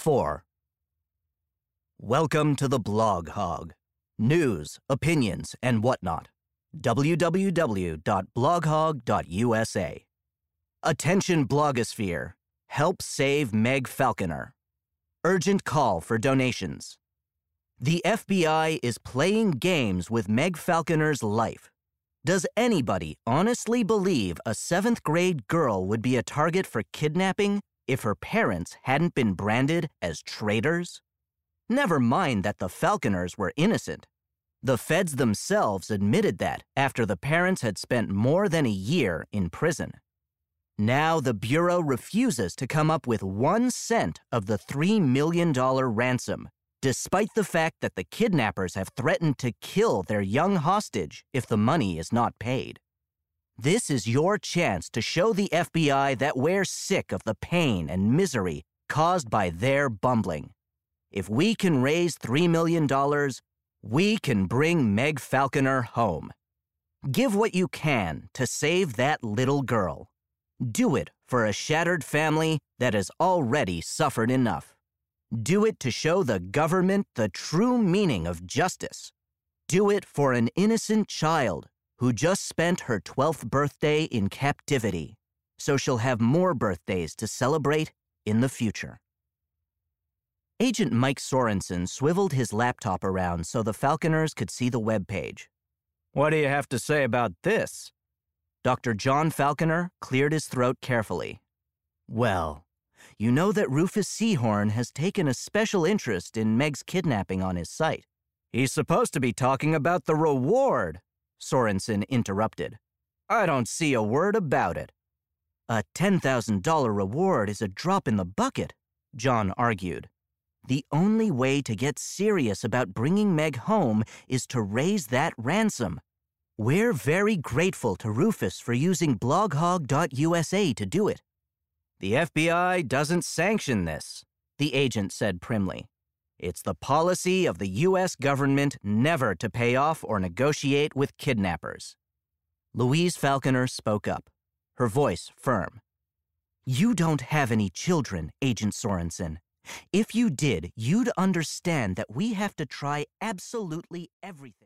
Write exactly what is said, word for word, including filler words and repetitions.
four. Welcome to the Blog Hog. News, opinions, and whatnot. w w w dot blog hog dot u s a. Attention blogosphere. Help save Meg Falconer. Urgent call for donations. The F B I is playing games with Meg Falconer's life. Does anybody honestly believe a seventh grade girl would be a target for kidnapping if her parents hadn't been branded as traitors? Never mind that the Falconers were innocent. The feds themselves admitted that after the parents had spent more than a year in prison. Now the Bureau refuses to come up with one cent of the three million dollars ransom, despite the fact that the kidnappers have threatened to kill their young hostage if the money is not paid. This is your chance to show the F B I that we're sick of the pain and misery caused by their bumbling. If we can raise three million dollars, we can bring Meg Falconer home. Give what you can to save that little girl. Do it for a shattered family that has already suffered enough. Do it to show the government the true meaning of justice. Do it for an innocent child who just spent her twelfth birthday in captivity, so she'll have more birthdays to celebrate in the future. Agent Mike Sorensen swiveled his laptop around so the Falconers could see the webpage. What do you have to say about this? Doctor John Falconer cleared his throat carefully. Well, you know that Rufus Seahorn has taken a special interest in Meg's kidnapping on his site. He's supposed to be talking about the reward, Sorensen interrupted. I don't see a word about it. A ten thousand dollars reward is a drop in the bucket, John argued. The only way to get serious about bringing Meg home is to raise that ransom. We're very grateful to Rufus for using blog hog dot u s a to do it. The F B I doesn't sanction this, the agent said primly. It's the policy of the U S government never to pay off or negotiate with kidnappers. Louise Falconer spoke up, her voice firm. You don't have any children, Agent Sorensen. If you did, you'd understand that we have to try absolutely everything.